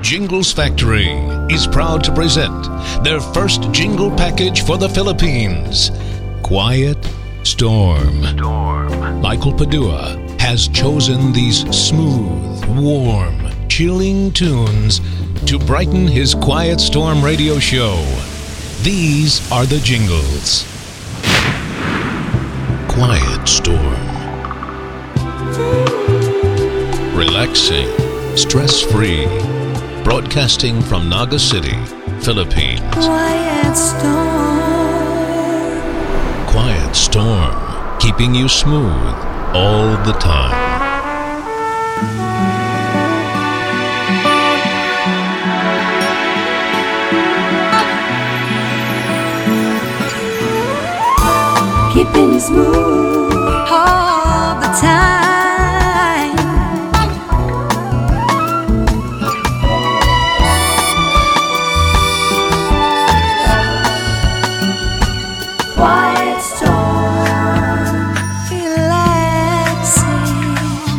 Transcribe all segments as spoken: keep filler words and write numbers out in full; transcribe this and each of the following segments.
Jingles Factory is proud to present their first jingle package for the Philippines, Quiet Storm. Storm. Michael Padua has chosen these smooth, warm, chilling tunes to brighten his Quiet Storm radio show. These are the jingles. Quiet Storm. Relaxing, stress-free, broadcasting from Naga City, Philippines. Quiet Storm. Quiet Storm, keeping you smooth all the time. Keeping you smooth all the time. Quiet Storm, relaxing.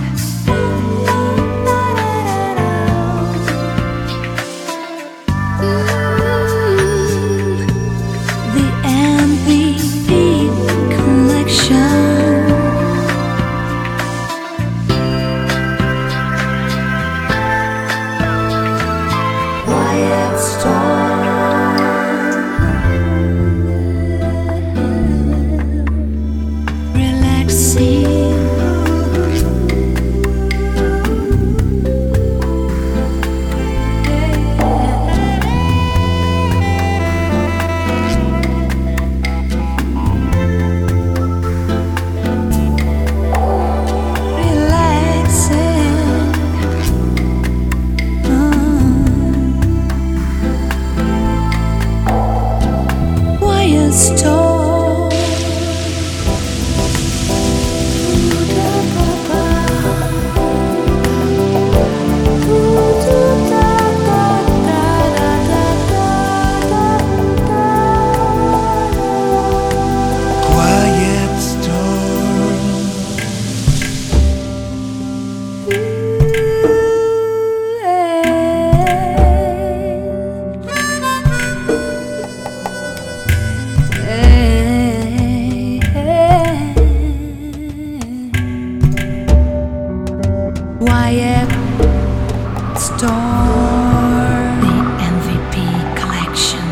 Mm, the M V P collection. Quiet Storm. Storm. Quiet Storm. Quiet Storm, the M V P collection.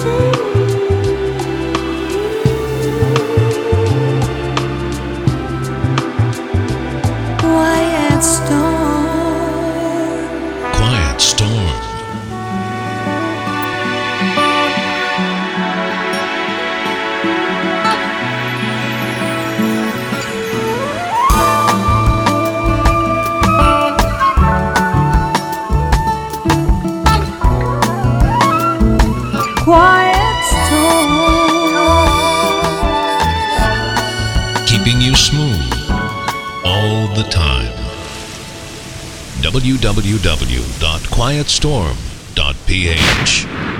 Quiet Storm. Quiet Storm. Quiet Storm, Keeping you smooth all the time. w w w dot quiet storm dot p h